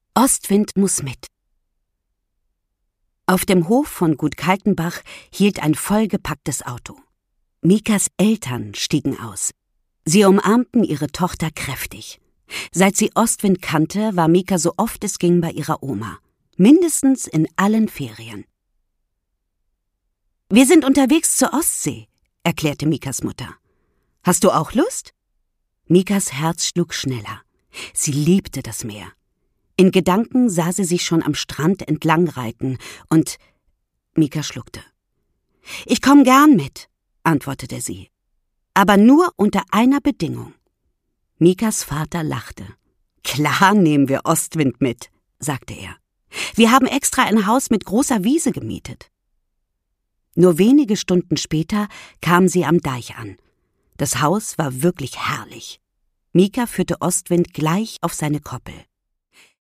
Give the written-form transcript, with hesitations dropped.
Ostwind muss mit. Auf dem Hof von Gut Kaltenbach hielt ein vollgepacktes Auto. Mikas Eltern stiegen aus. Sie umarmten ihre Tochter kräftig. Seit sie Ostwind kannte, war Mika so oft es ging bei ihrer Oma. Mindestens in allen Ferien. »Wir sind unterwegs zur Ostsee«, erklärte Mikas Mutter. »Hast du auch Lust?« Mikas Herz schlug schneller. Sie liebte das Meer. In Gedanken sah sie sich schon am Strand entlang reiten und Mika schluckte. »Ich komm gern mit«, antwortete sie. »Aber nur unter einer Bedingung.« Mikas Vater lachte. »Klar nehmen wir Ostwind mit«, sagte er. »Wir haben extra ein Haus mit großer Wiese gemietet.« Nur wenige Stunden später kamen sie am Deich an. Das Haus war wirklich herrlich. Mika führte Ostwind gleich auf seine Koppel.